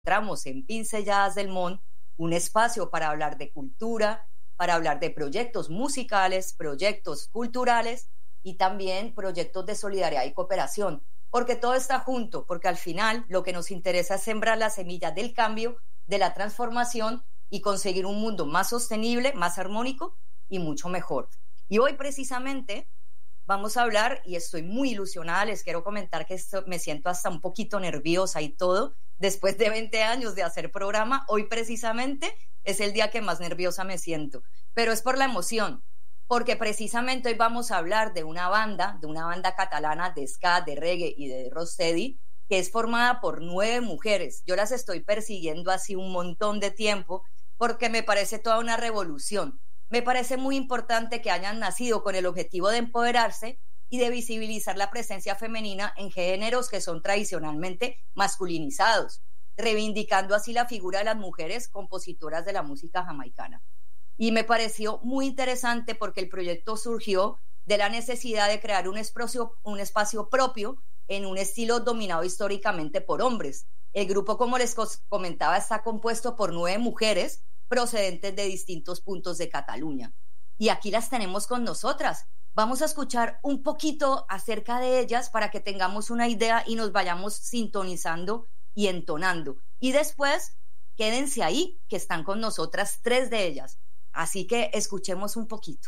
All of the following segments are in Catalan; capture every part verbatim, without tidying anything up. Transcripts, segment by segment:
encontramos en Pinceladas del Món un espacio para hablar de cultura, para hablar de proyectos musicales, proyectos culturales y también proyectos de solidaridad y cooperación, porque todo está junto, porque al final lo que nos interesa es sembrar las semillas del cambio, de la transformación y conseguir un mundo más sostenible, más armónico y mucho mejor. Y hoy precisamente vamos a hablar, y estoy muy ilusionada, les quiero comentar que esto, me siento hasta un poquito nerviosa y todo, después de veinte años de hacer programa, hoy precisamente es el día que más nerviosa me siento, pero es por la emoción, porque precisamente hoy vamos a hablar de una banda, de una banda catalana de ska, de reggae y de rocksteady, que es formada por nueve mujeres. Yo las estoy persiguiendo así un montón de tiempo, porque me parece toda una revolución. Me parece muy importante que hayan nacido con el objetivo de empoderarse y de visibilizar la presencia femenina en géneros que son tradicionalmente masculinizados, reivindicando así la figura de las mujeres compositoras de la música jamaicana. Y me pareció muy interesante porque el proyecto surgió de la necesidad de crear un espacio, un espacio propio en un estilo dominado históricamente por hombres. El grupo, como les comentaba, está compuesto por nueve mujeres procedentes de distintos puntos de Cataluña. Y aquí las tenemos con nosotras. Vamos a escuchar un poquito acerca de ellas para que tengamos una idea y nos vayamos sintonizando y entonando. Y después, quédense ahí, que están con nosotras tres de ellas. Así que escuchemos un poquito.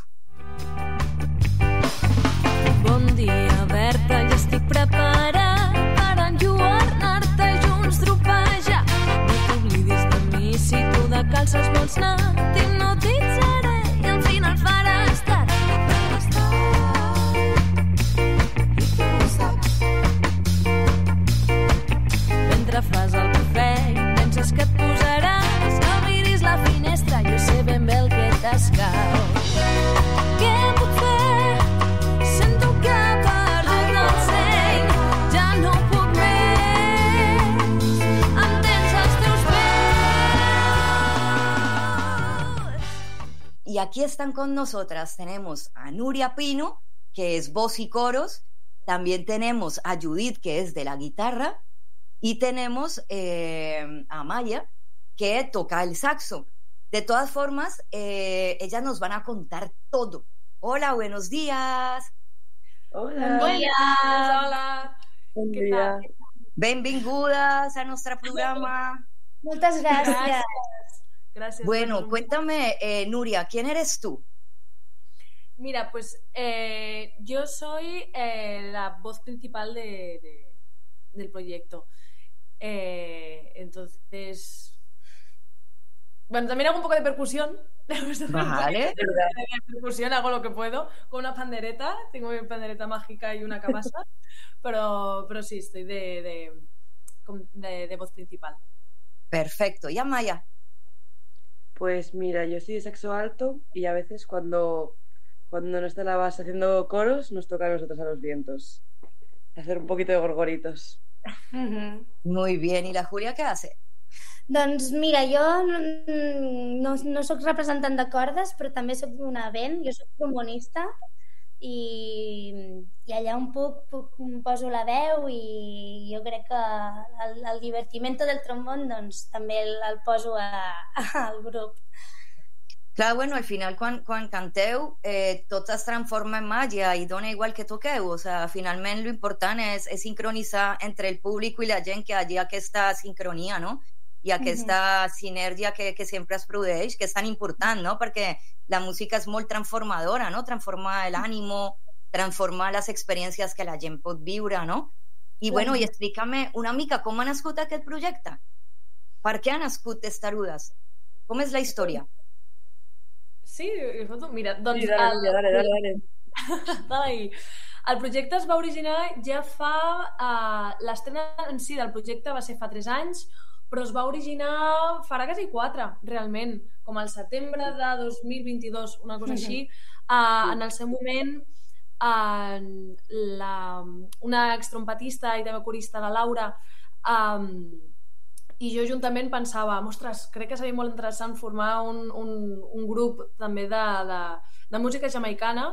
Bon dia, Berta, ja estic preparat per enlluernar-te junts, tropejar. No t'oblidis de mi, si tu de calces vols anar, t'hipnotitzaré i al final faràs tard. I tu ho saps. Mentre fas el cafè i penses que et posaràs, no miris la finestra, jo sé ben bé el que t'escau. Què puc fer? Sento que perdut el seny, ja no puc més. Em tens als teus peus. Y aquí están con nosotras, tenemos a Nuria Pino, que es voz y coros, también tenemos a Judith, que es de la guitarra, y tenemos eh, a Maya, que toca el saxo. De todas formas, eh, ellas nos van a contar todo. Hola, buenos días. Hola. Buenos días, hola. Bon Què dia. tal? Benvingudas a nuestro programa. Muchas gracias. Gracias. Gracias. Bueno, por- cuéntame, eh, Nuria, ¿quién eres tú? Mira, pues eh, yo soy eh, la voz principal de, de- del proyecto. Eh, entonces, bueno, también hago un poco de percusión. Vale. De percusión hago lo que puedo con una pandereta. Tengo mi pandereta mágica y una cabasa. pero, pero sí, estoy de, de, con- de- de voz principal. Perfecto. ¿Y Amaya? Pues mira, yo soy de saxo alto y a veces cuando, cuando no está la base haciendo coros, nos toca a nosotros a los vientos hacer un poquito de gorgoritos. Muy bien. ¿Y la Julia qué hace? Doncs mira, jo mm, no, no sóc representant de cordes, però també sóc d'una band, jo sóc trombonista i, i allà on puc, puc poso la veu i jo crec que el, el divertimento del trombón doncs també el, el poso a, al grup. Clar, bueno, al final quan, quan canteu eh, tot es transforma en màgia i dona igual que toqueu, o sea, finalment lo important és, és sincronitzar entre el públic i la gent, que hagi aquesta sincronia, no? I aquesta sinergia que, que sempre es produeix, que és tan important, no? Perquè la música és molt transformadora, no? Transforma l'ànimo, transforma les experiències que la gent pot viure, no? I bueno, i explícame una mica com ha nascut aquest projecte. Per què ha nascut Testarudes? Com és la història? Sí, foto? Mira, doncs... Sí, dale, el- Núria, dale, dale, dale. Dale ahí. El projecte es va originar ja fa... Uh, L'estrena en si del projecte va ser fa tres anys, però es va originar farà quasi quatre, realment, com al setembre de dos mil vint-i-dos, una cosa així. Uh, en el seu moment, uh, la, una extrompetista i també corista, la Laura, um, i jo juntament pensava, ostres, crec que seria molt interessant formar un, un, un grup també de, de, de música jamaicana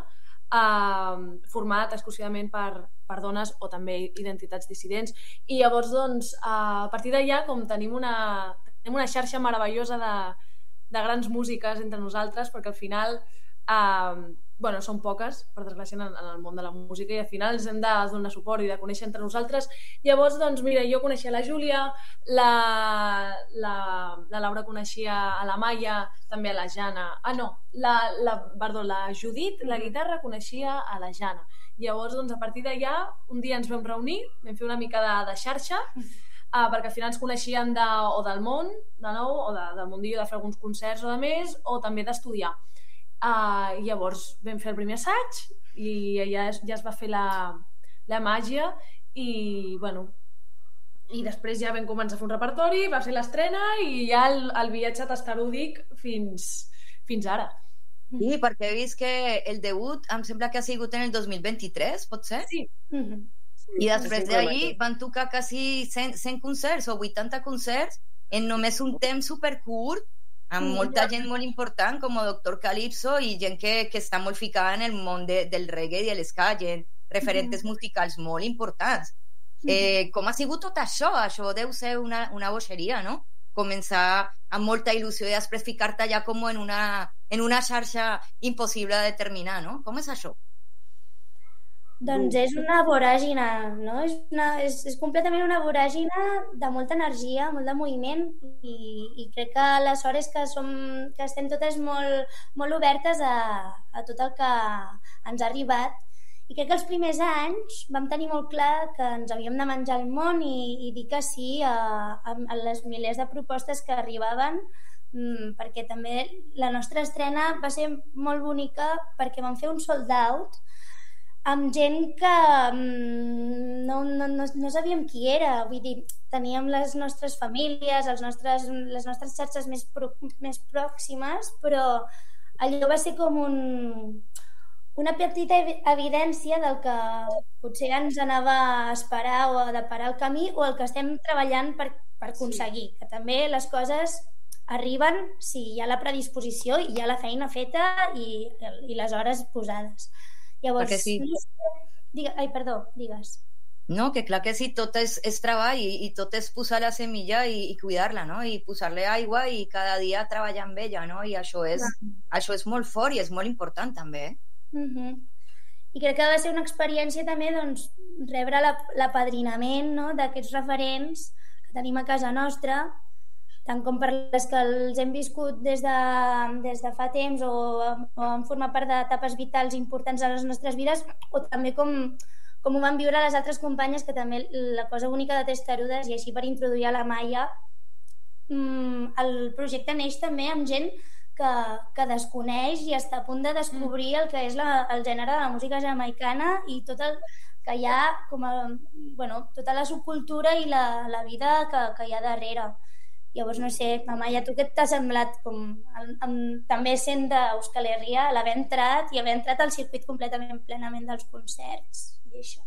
uh, format exclusivament per, per dones o també identitats dissidents. I llavors, doncs, uh, a partir d'allà, com tenim una, tenim una xarxa meravellosa de, de grans músiques entre nosaltres, perquè al final uh, bueno, són poques, per desgràcia, en, en el món de la música, i al final ens hem de donar suport i de conèixer entre nosaltres. Llavors, doncs, mira, jo coneixia la Júlia, la, la, la Laura coneixia a la Maia, també a la Jana. Ah, no, la, la, perdó, la Judit, la guitarra, coneixia a la Jana. Llavors, doncs, a partir d'allà, un dia ens vam reunir, vam fer una mica de, de xarxa, uh, perquè al final ens coneixíem de, o del món, de nou, o de, del mundillo, de fer alguns concerts o de més, o també d'estudiar. Uh, llavors vam fer el primer assaig i ja es, ja es va fer la, la màgia i bueno i després ja vam començar a fer un repertori, va ser l'estrena i ja el, el viatge tastarúdic fins, fins ara. Sí, perquè he vist que el debut em sembla que ha sigut en el dos mil vint-i-tres, pot ser? Sí. Mm-hmm. I després sí, d'ahir van tocar quasi cent, cent concerts o vuitanta concerts en només un temps supercurt, amb molta gent molt important com Doctor Calypso i gent que, que està molt ficada en el món de, del reggae i de l'esca, gent, referents musicals molt importants. Eh, com ha sigut tot això? Això deu ser una, una bogeria, no? Començar amb molta il·lusió i després ficar-te allà com en una, en una xarxa impossible de determinar, no? Com és això? Doncs és una voràgina, no? És, una, és, és completament una voràgina de molta energia, molt de moviment i, i crec que la sort és que, som, que estem totes molt, molt obertes a, a tot el que ens ha arribat i crec que els primers anys vam tenir molt clar que ens havíem de menjar el món i, i dir que sí a, a, a les milers de propostes que arribaven mm, perquè també la nostra estrena va ser molt bonica perquè vam fer un sold out amb gent que mm, no, no, no, no sabíem qui era, vull dir, teníem les nostres famílies, els nostres, les nostres xarxes més, pro, més pròximes, però allò va ser com un, una petita evidència del que potser ens anava a esperar o a deparar el camí o el que estem treballant per, per aconseguir, sí. Que també les coses arriben si hi ha la predisposició i hi ha la feina feta i, i les hores posades. Llavors, sí. Digue, ai, perdó, digues. No, que clar que sí, tot és, és treball i, i tot és posar la semilla i, i cuidar-la, no? I posar-li aigua i cada dia treballar amb ella, no? I això és, això és molt fort i és molt important també, eh? Uh-huh. I crec que va ser una experiència també, doncs, rebre l'apadrinament, no?, d'aquests referents que tenim a casa nostra, tant com per les que els hem viscut des de, des de fa temps o, o han format part d'etapes vitals importants a les nostres vides, o també com, com ho van viure les altres companyes, que també la cosa bonica de Testarudes, i així per introduir a la Maia, el projecte neix també amb gent que, que desconeix i està a punt de descobrir el que és la, el gènere de la música jamaicana i tot el que hi ha com a, bueno, tota la subcultura i la, la vida que, que hi ha darrere. Llavors, no sé, Amaya, tu què t'ha semblat com, amb, amb, també sent d'Euskal Herria, l'haver entrat i haver entrat al circuit completament plenament dels concerts i això?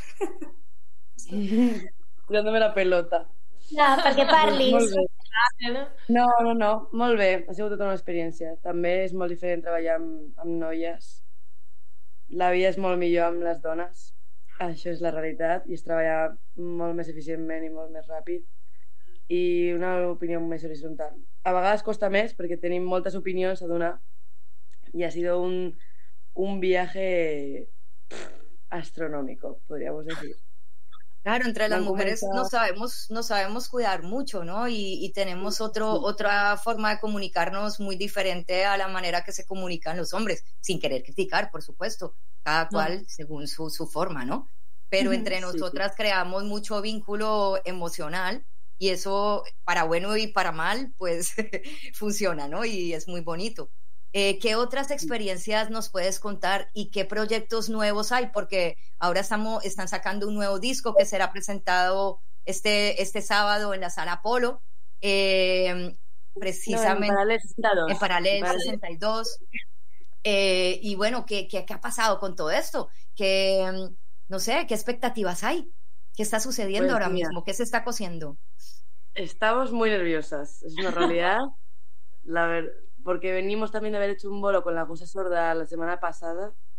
Tirant-me la pelota. Ja, perquè parlis. Molt bé. No, no, no, molt bé, ha sigut tota una experiència. També és molt diferent treballar amb, amb noies. La vida és molt millor amb les dones. Això és la realitat i és treballar molt més eficientment i molt més ràpid. I una opinió més horitzontal. A vegades costa més perquè tenim moltes opinions a donar y ha sido un, un viaje astronómico, podríamos decir. Claro, entre las mujeres nos sabemos, nos sabemos cuidar mucho, ¿no? Y, y tenemos otro, otra forma de comunicarnos muy diferente a la manera que se comunican los hombres, sin querer criticar, por supuesto, cada cual no. según su, su forma, ¿no? Pero entre sí, nosotras sí. creamos mucho vínculo emocional y eso, para bueno y para mal, pues funciona, ¿no? Y es muy bonito. Eh, ¿Qué otras experiencias nos puedes contar y qué proyectos nuevos hay? Porque ahora estamos, están sacando un nuevo disco que será presentado este, este sábado en la Sala Apolo, eh, precisamente no, en Paralel sesenta y dos. En Paralel sesenta y dos. Eh, y bueno, ¿qué, qué, ¿qué ha pasado con todo esto? ¿Qué, no sé, qué expectativas hay? ¿Qué está sucediendo pues, ahora mira, mismo? ¿Qué se está cociendo? Estamos muy nerviosas, es una realidad. La verdad, porque venimos también de haber hecho un bolo con la Cosa Sorda la semana pasada,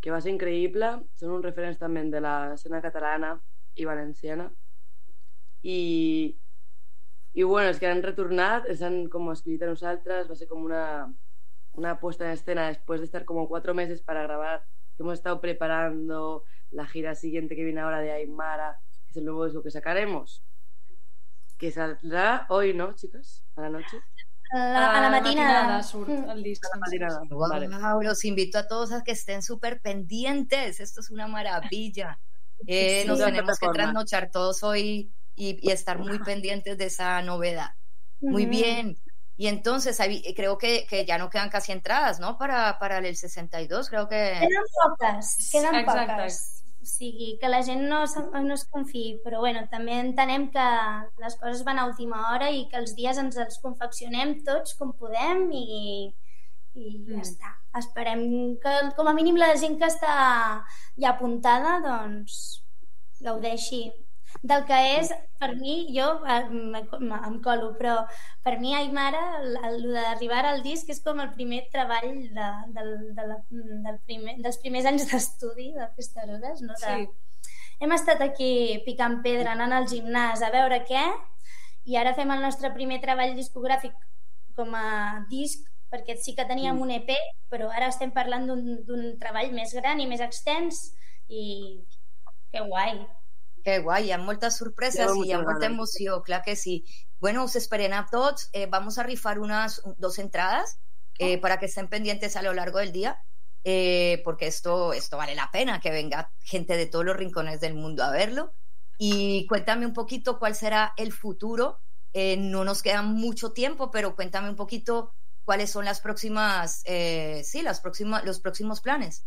que va ser increïble. Són uns referents també de l'escena catalana i valenciana. I, i bueno, els que han retornat ens han com escollit a nosaltres, va ser com una, una puesta en escena después de estar como cuatro meses para grabar, que hemos estado preparando la gira siguiente que viene ahora de Aymara, que es el nuevo disco que sacaremos, que saldrá hoy, ¿no, chicas? A la noche. A la, a la matinada. Surt el disc. A la matinada. Wow, Vale. los invito a todos a que estén súper pendientes. Esto es una maravilla. Eh, Sí, nos de tenemos que plataforma. trasnochar todos hoy y, y estar muy pendientes de esa novedad. Muy Ujú. bien. Y entonces ahí, creo que, que ya no quedan casi entradas, ¿no? Para, para el sesenta y dos, creo que... Queden poques, queden Exacte. poques. O sigui, que la gent no, se- no es confiï, però bueno, també entenem que les coses van a última hora i que els dies ens els confeccionem tots com podem i, i ja Mm. està. Esperem que com a mínim la gent que està ja apuntada doncs gaudeixi del que és, per mi, jo eh, em em colo, però per mi Aymara, el, el d'arribar al disc és com el primer treball de, del, de la, del primer, dels primers anys d'estudi de Testarudes, no? De, Sí. Hem estat aquí picant pedra, anant al gimnàs a veure què, i ara fem el nostre primer treball discogràfic com a disc, perquè sí que teníem un E P, però ara estem parlant d'un d'un treball més gran i més extens, i que guai. Qué guay, hi ha moltes sorpreses Llevo y hi ha muchas molta ganas. emoció, clar que sí. Bueno, us esperen a tots. Eh, vamos a rifar unas dos entradas eh, para que estén pendientes a lo largo del día, eh, porque esto, esto vale la pena, que venga gente de todos los rincones del mundo a verlo. Y cuéntame un poquito cuál será el futuro. Eh, no nos queda mucho tiempo, pero cuéntame un poquito cuáles son las próximas, eh, sí, las próximas, los próximos planes.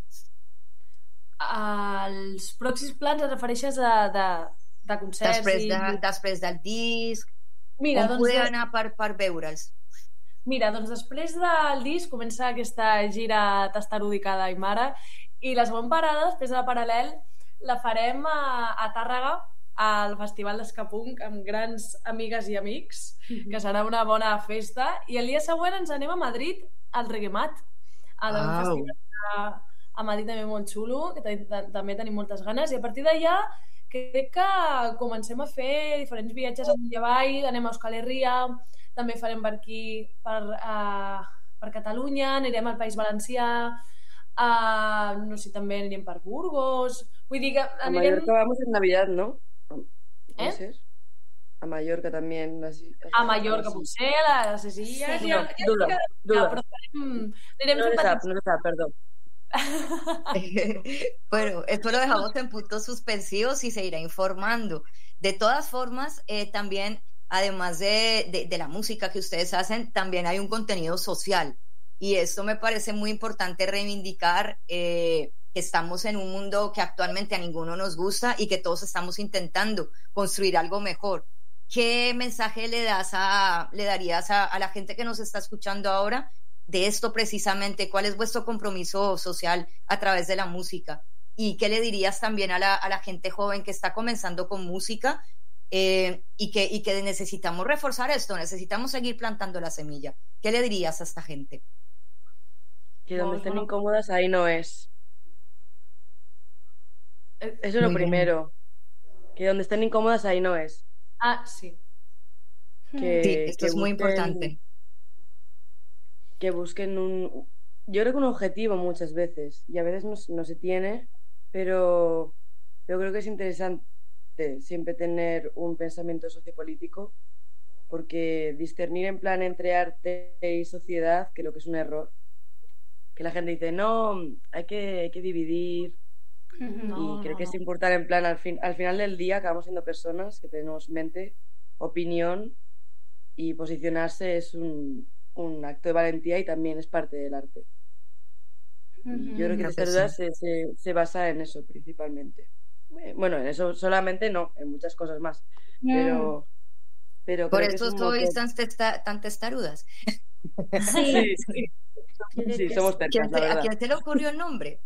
Els pròxims plans et refereixes a de, de concerts Després, i... de, després del disc, Mira, on doncs, podeu des- anar per, per veure'ls? Mira, doncs després del disc comença aquesta gira testarudica d'Aymara i la següent parada, després de la Paral·lel, la farem a, a Tàrrega, al Festival d'Escapunk, amb grans amigues i amics, que serà una bona festa, i el dia següent ens anem a Madrid, al Reguemat, a un Au. festival a, a Madrid també molt xulo, que ta- ta- també tenim moltes ganes, i a partir d'allà crec que comencem a fer diferents viatges amunt i avall, anem a Euskal Herria, també farem per aquí, per, uh, per Catalunya, anirem al País Valencià, uh, no sé, també anirem per Burgos, vull dir que A anirem... Mallorca vamos en Navidad, ¿no? ¿Puede ¿Eh? ser? A Mallorca también. Las, las, A Mallorca, las- potser, a les Illes... Sí. ja- No, ja- duda, ja- duda. Però farem, anirem No fent se sabe, petits... no se sabe, perdón. Bueno, esto lo dejamos en puntos suspensivos y se irá informando. De todas formas, eh, también, además de, de, de la música que ustedes hacen, también hay un contenido social. Y esto me parece muy importante reivindicar, eh, que estamos en un mundo que actualmente a ninguno nos gusta y que todos estamos intentando construir algo mejor. ¿Qué mensaje le das a, le darías a, a la gente que nos está escuchando ahora de esto precisamente? ¿Cuál es vuestro compromiso social a través de la música? ¿Y qué le dirías también a la, a la gente joven que está comenzando con música, eh, y, que, y que necesitamos reforzar esto, necesitamos seguir plantando la semilla? ¿Qué le dirías a esta gente? Que donde No, estén no. incómodas, ahí no es. Eh, Eso es lo Muy bien. primero. Que donde estén incómodas, ahí no es. Ah, sí. Que, Sí, esto que es muy busquen- importante. Que busquen un... Yo creo que un objetivo muchas veces. Y a veces no, no se tiene, pero, pero creo que es interesante siempre tener un pensamiento sociopolítico, porque discernir en plan entre arte y sociedad creo que es un error. Que la gente dice, no, hay que, hay que dividir. No, y creo no, que es no. importante, en plan, al, fin, al final del día acabamos siendo personas que tenemos mente, opinión, y posicionarse es un, un acto de valentía y también es parte del arte. Y yo creo que Creo que Testarudas sí. se, se, se basa en eso principalmente. Eh, Bueno, en eso solamente no, en muchas cosas más. Pero, pero Por creo que eso es un sois motor. tan, testa- tan testarudas. Sí, Sí, sí, sí, somos tercas, ¿Quién la se- ¿A verdad. quién se le ocurrió el nombre?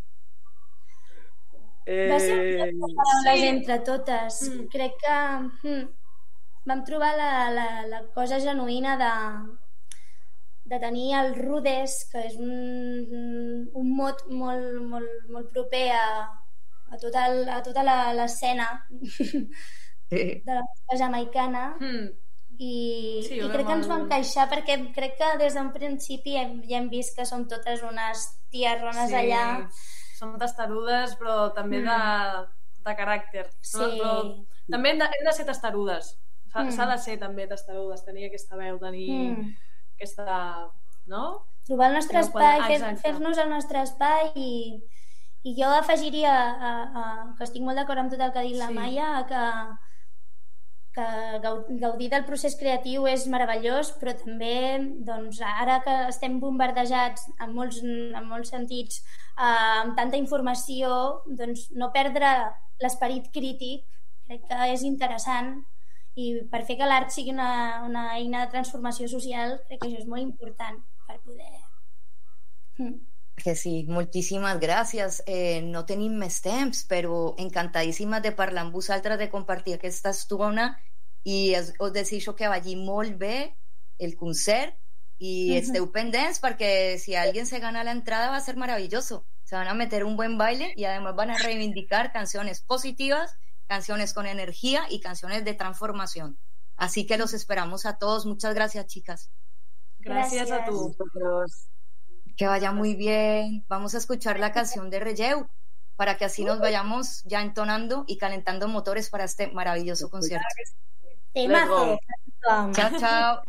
va ser un Eh, joc de paraules sí. entre totes. Mm. Crec que mm, vam trobar la, la, la cosa genuïna de, de tenir el Rudes, que és un, un mot molt, molt, molt proper a, a tota, el, a tota l'escena sí. de la música jamaicana mm. i, sí, i crec que ens va encaixar perquè crec que des d'un principi hem, ja hem vist que som totes unes tiarrones sí. allà. Som testarudes però també mm. de, de caràcter. Sí. Però, però també hem de, hem de ser testarudes. S'ha mm. de ser també testarudes, tenir aquesta veu, tenir mm. aquesta... no? Trobar el nostre espai, fer, fer-nos el nostre espai i, i jo afegiria a, a, que estic molt d'acord amb tot el que ha dit sí. la Maia, que, que gaudir del procés creatiu és meravellós, però també doncs, ara que estem bombardejats en molts, en molts sentits eh, amb tanta informació, doncs no perdre l'esperit crític crec que és interessant. I per fer que l'art sigui una, una eina de transformació social, crec que això és molt important per poder... Mm. Que sí, moltíssimes gràcies. Eh, no tenim més temps, però encantadíssimes de parlar amb vosaltres, de compartir aquesta estona i es, us desitjo que vagi molt bé el concert i mm-hmm. esteu pendents perquè si alguien se gana la entrada va a ser maravilloso. Se van a meter un buen baile y además van a reivindicar canciones positivas, canciones con energía y canciones de transformación. Así que los esperamos a todos. Muchas gracias, chicas. Gracias, gracias a tú. Que vaya muy bien. Vamos a escuchar la canción de Relleu para que así nos vayamos ya entonando y calentando motores para este maravilloso concierto. Temazo. Chao, chao.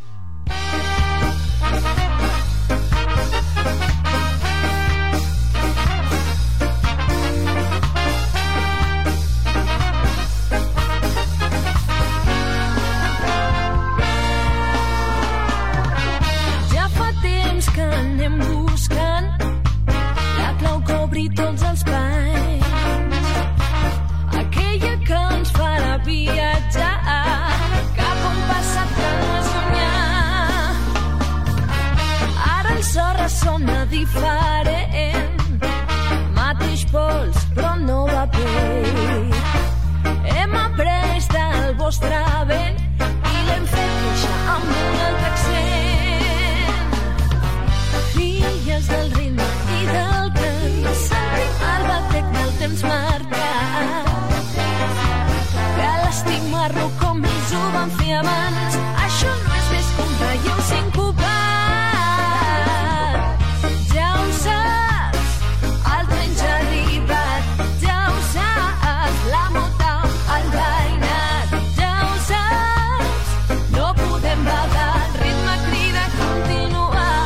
Que anem buscant la clau que obri tots els panys, aquella que ens farà viatjar cap a un passat que no és llunyà. Ara el so ressona diferent, mateix pols però no va pell. Hem après del vostre vent i l'hem fet créixer amb un altre accent. Filles del ritme i del temps, el batec del temps marcat, que l'estic marró com ells ho van fer abans. Això no és més que un relleu sincopat. Ja ho saps, el tren ja ha arribat. Ja ho saps, la mota, el veïnat. Ja ho saps, no podem badar. El ritme crida a continuar.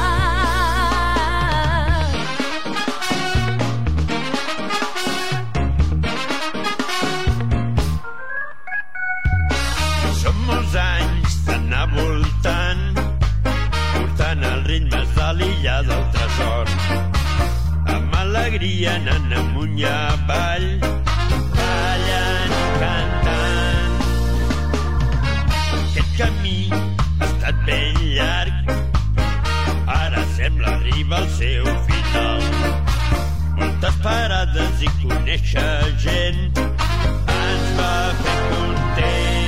Voltant, portant els ritmes de l'illa del tresor, amb alegria anant amunt i avall, ballant i cantant. Aquest camí ha estat ben llarg, ara sembla arribar al seu final. Moltes parades i conèixer gent ens va fer contents.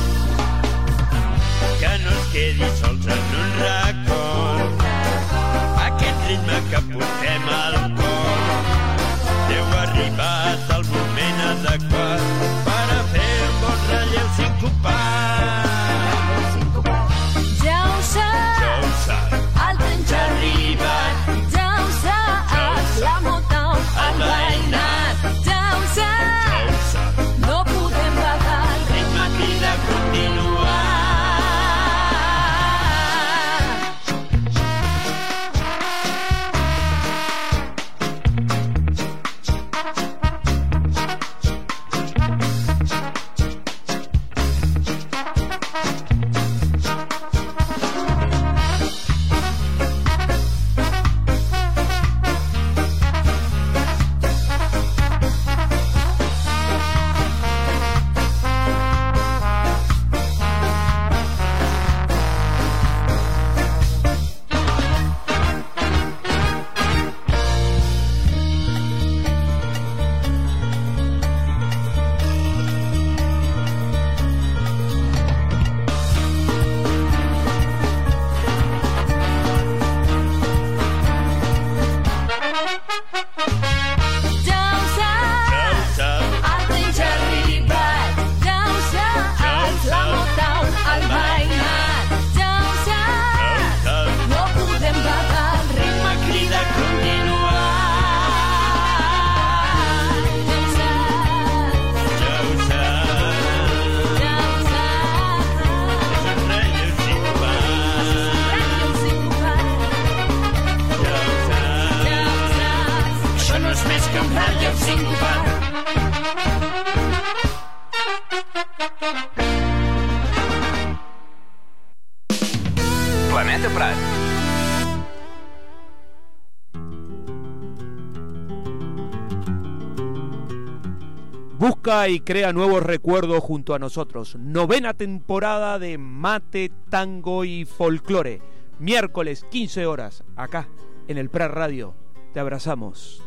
Que no es quedi sols en un racó, aquest ritme que portem al cor. Heu arribat al moment adequat per a fer un bon relleu sincopat. Ja ho saps, ja ho saps, el tren ja ha arribat. Ja ho saps, la mota, el veïnat. Ja ho saps, Planeta Prat. Busca y crea nuevos recuerdos junto a nosotros. Novena temporada de Mate, Tango y Folclore. Miércoles, quince horas, acá, en el Prat Radio. Te abrazamos.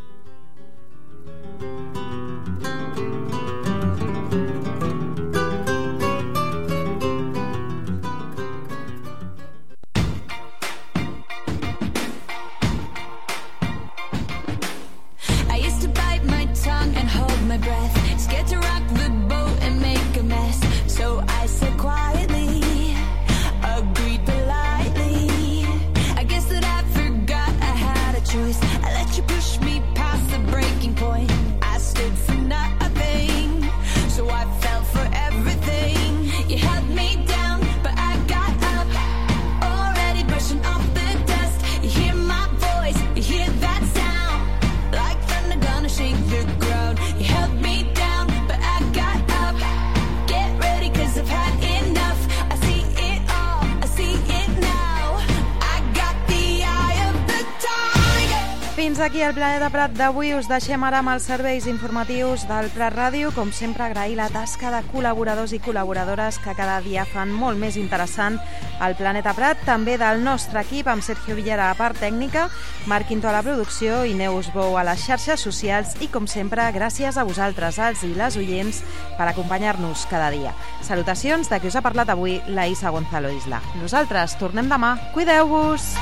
My breath, scared to rock the boat and make a mess. So I said quietly, agreed politely. I guess that I forgot I had a choice. I let you push me past the breaking point. I stood for nothing, so I fell for everything. You held me down, but I got up, already brushing off the dust. You hear my voice, you hear that sound, like thunder gonna shake the ground. You held me down, but I got up. Get ready, cause I've had enough. I see it all, I see it now. I got the eye of the tiger. Fins aquí el Planeta Prat d'avui. Us deixem ara amb els serveis informatius del Prat Ràdio. Com sempre, agrair la tasca de col·laboradors i col·laboradores que cada dia fan molt més interessant el Planeta Prat. També del nostre equip, amb Sergio Villera a part tècnica, Marc Quinto a la producció i Neus Bou a les xarxes socials. I, com sempre, gràcies a vosaltres, els i les oients, per acompanyar-nos cada dia. Salutacions de qui us ha parlat avui, la Isa Gonzalo Isla. Nosaltres tornem demà. Cuideu-vos!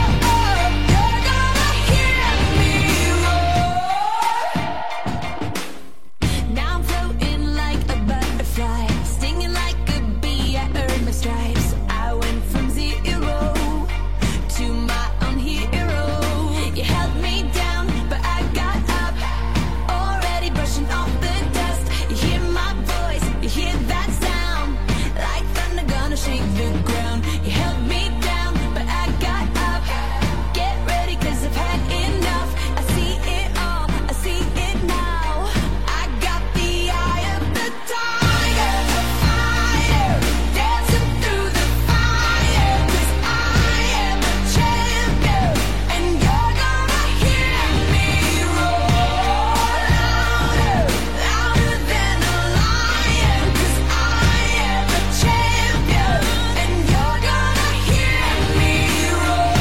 Stripes. I went from zero to my own hero. You held me down, but I got up, already brushing off the dust. You hear my voice, you hear that sound, like thunder gonna shake the ground. You held me down, but I got up. Get ready, cause I've had enough. I see it all, I see it now. I got the eye of the tiger, a fire, dancing through the fire, cause I am a champion, and you're gonna hear me roar louder, louder than a lion, cause I am a champion, and you're gonna hear me roar.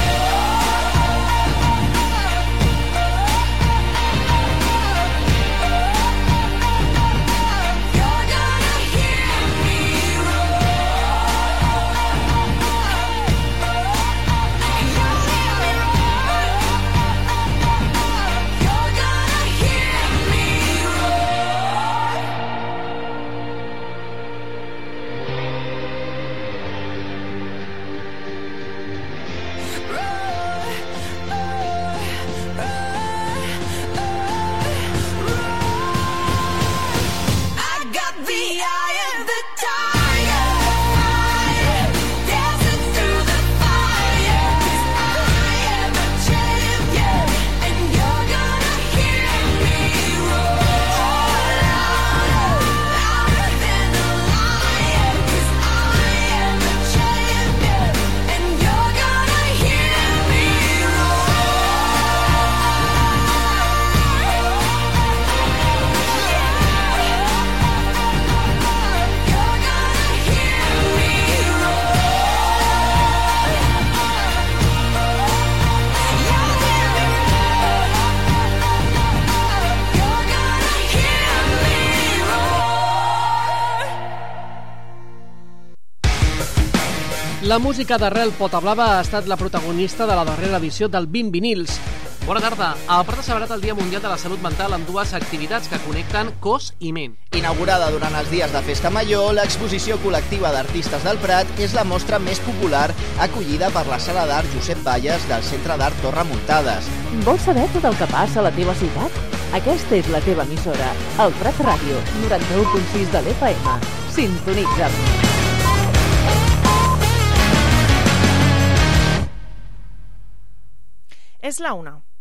You're gonna hear me I got the eye of the tiger, fire, dancing through the fire, cause I am a champion, and you're gonna hear me roar louder, louder than a lion, cause I am a champion, and you're gonna hear me La música d'Arrel Potablava ha estat la protagonista de la darrera edició del vint vinils. Bona tarda. El Prat ha celebrat el Dia Mundial de la Salut Mental amb dues activitats que connecten cos i ment. Inaugurada durant els dies de Festa Major, l'exposició col·lectiva d'artistes del Prat és la mostra més popular acollida per la Sala d'Art Josep Valles del Centre d'Art Torre Muntades. Vols saber tot el que passa a la teva ciutat? Aquesta és la teva emissora, el Prat Ràdio, noranta-u punt sis de l'F M. Sintonitza'm. És la una.